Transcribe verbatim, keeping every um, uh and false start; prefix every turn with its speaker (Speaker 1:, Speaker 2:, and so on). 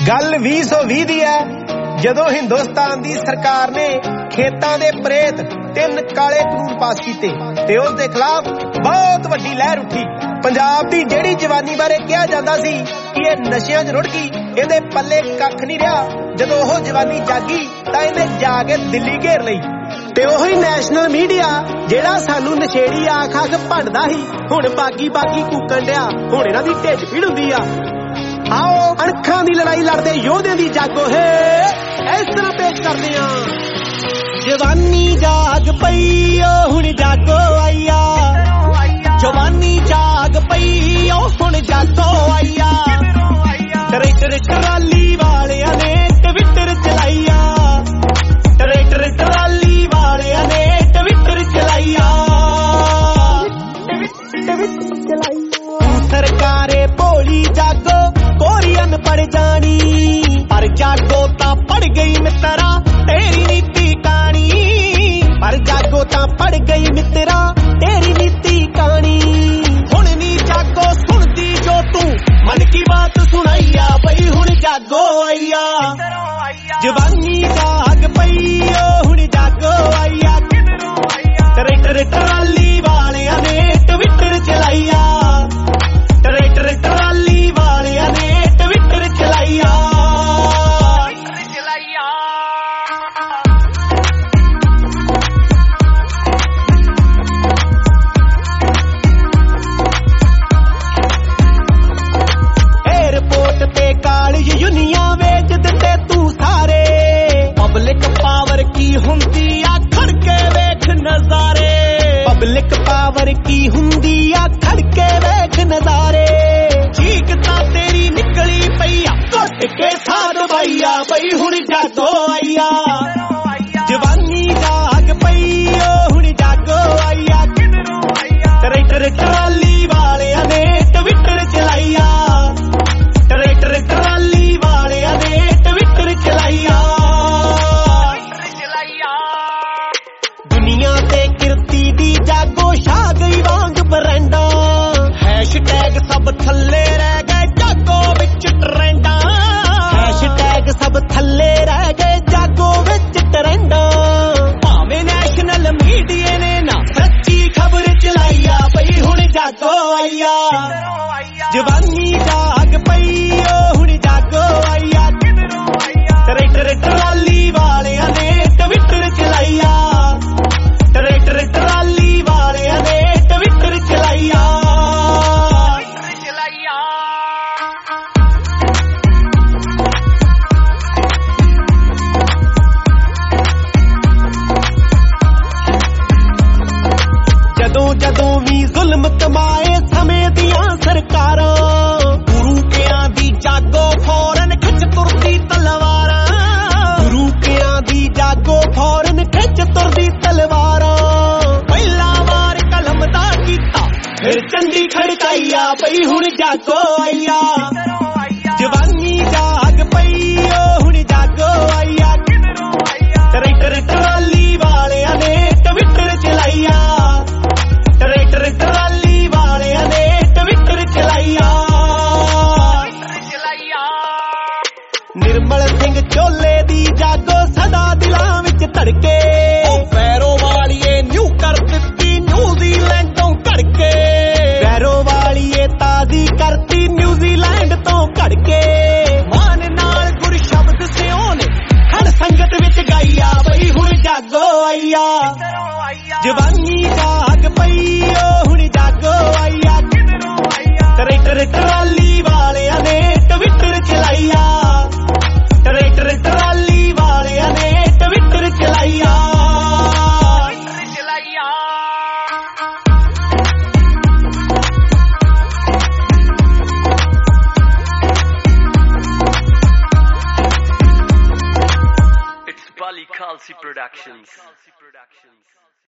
Speaker 1: गल ਵੀਹ ਸੌ ਵੀਹ ਦੀ है ਜਦੋਂ हिंदुस्तान दी सरकार ने खेतां दे प्रेत तीन काले कानून पास कीते ते उस दे खिलाफ बहुत वड्डी लहर उठी। पंजाब दी जेड़ी जवानी बारे कहा जांदा सी कि ये नशियां च रुड़ गई, इहदे पल्ले कख नहीं रहा। जदों ओह जवानी जागी तां इहने जाके दिल्ली घेर लई ते ओही नैशनल मीडिया जेड़ा सानू नशेड़ी आख आख भंडदा ही हुण बागी बागी कूकण डिया, हुण इन्हां दी ढिੱਡ पीड़ हुंदी आ। आओ अणखां दी लड़ाई लड़दे योधे दी जागो है इस तरह पेश करदे आ। जवानी जाग पई ओ हुण जागो आईया, जवानी जाग पई ओ हुण जागो आईया। ट्रैक्टर ट्राली वालियां ने ट्विटर चलाईया, ट्रैक्टर ट्राली वालियां ने ट्विटर चलाईया। सरकारे भोली जागो कोरी अनपढ़ जानी, पर जागो तां पढ़ गई मित्रा तेरी नीति कहानी, पर जागो तां पढ़ गई मित्रा तेरी नीति कहानी। हुण नी जागो सुनदी जो तू मन की बात सुनाईया, बई हुण जागो आईया। जवानी जाग पई ओ हुण जागो आईया। ट्रैक्टर ट्राली वालियां ने ट्विटर चलाईया, ट्रैक्टर ट्राली वालियां ने ट्विटर चलाईया। एयरपोर्ट ते कालेज यूनियां वेच दिते तू सारे, पब्लिक पावर की हुंदी आ खड़के वेख नजारे, पब्लिक पावर की हुंदी आ खड़के वेख नजारे। चीक तां तेरी निकली पई आ घुट के साध बाईया, बई हुण जागो आईया। जवानी जाग पई ओ हुण जागो आईया। ट्रैक्टर ट्राली वालियां ने ट्विटर चलाईया, ट्रैक्टर ट्राली वालियां ने ट्विटर चलाईया। दुनिया ते किरती दी जागो छा गई वांग बरंडा, हैशटैग सब थल्ले रह गए जागो विच ट्रेंडा, हैशटैग सब थल्ले रह गए जागो विच ट्रेंडा। भावें नैशनल मीडिया ने ना सच्ची खबर चलाईया, बई हुण जागो आईया। जवानी जाग पई ओ हुण जागो आईया। ट्रैक्टर ट्राली वालियां ने ट्विटर चलाईया, ट्रैक्टर ट्राली वालियां ने ट्विटर चलाईया। जदों जदों भी जुल्म कमाए समय दियां सरकारां, गुरु कियां दी जागो फौरन खिच तुरदी तलवारां, गुरु कियां दी जागो फौरन खिच तुरदी तलवारां। पहला वार कलम दा कीता फिर चंडी खड़काईया, बई हुण जागो आईया। जवानी जाग पई ओ हुण जागो आईया। ट्रैक्टर ट्राली वालियां ने ट्विटर चलाईया, ट्रैक्टर ट्राली वालियां ने ट्विटर चलाईया। निर्मल सिंह चोले दी जागो सदा दिलां विच धड़के, पैरों वालिए न्यू कर दित्ती न्यूजीलैंड तो घड़के, पैरों वालिए ताजी करती न्यूजीलैंड तो घड़के। मान नाल गुर शब्द सिओ ने हर संगत विच गाईया, बई हुण जागो आईया। जवानी जाग पई ओ हुण जागो आईया। Tractor trolley